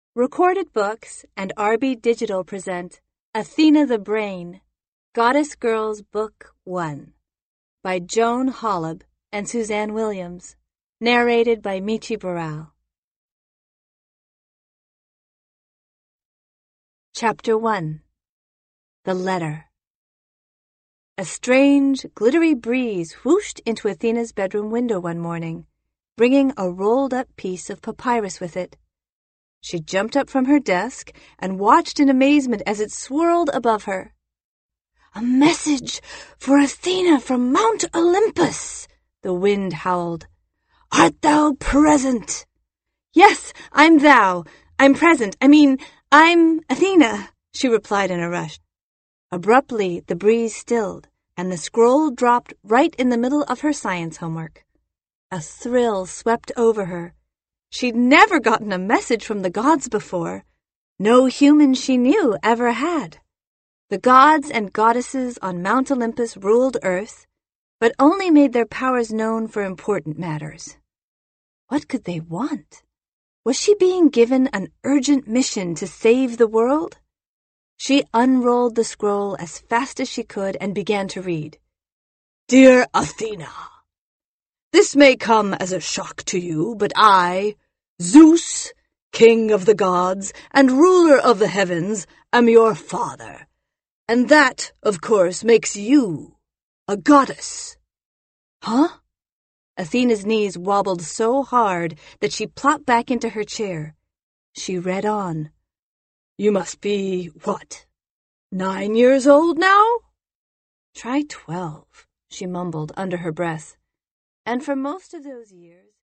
Recorded Books and RB Digital present Athena the Brain, Goddess Girls Book 1 by Joan Holub and Suzanne Williams, narrated by Michi Burrell. Chapter 1. The Letter. A strange, glittery breeze whooshed into Athena's bedroom window one morning, bringing a rolled-up piece of papyrus with it. She jumped up from her desk and watched in amazement as it swirled above her. "A message for Athena from Mount Olympus," the wind howled. "Art thou present?" "Yes, I'm thou. I'm present. I'm Athena," she replied in a rush. Abruptly, the breeze stilled, and the scroll dropped right in the middle of her science homework. A thrill swept over her. She'd never gotten a message from the gods before. No human she knew ever had. The gods and goddesses on Mount Olympus ruled Earth, but only made their powers known for important matters. What could they want? Was she being given an urgent mission to save the world? She unrolled the scroll as fast as she could and began to read. "Dear Athena, this may come as a shock to you, but I, Zeus, king of the gods and ruler of the heavens, am your father, and that, of course, makes you a goddess." "Huh?" Athena's knees wobbled so hard that she plopped back into her chair. She read on. "You must be, what, 9 years old now?" "Try 12, she mumbled under her breath. "And for most of those years..."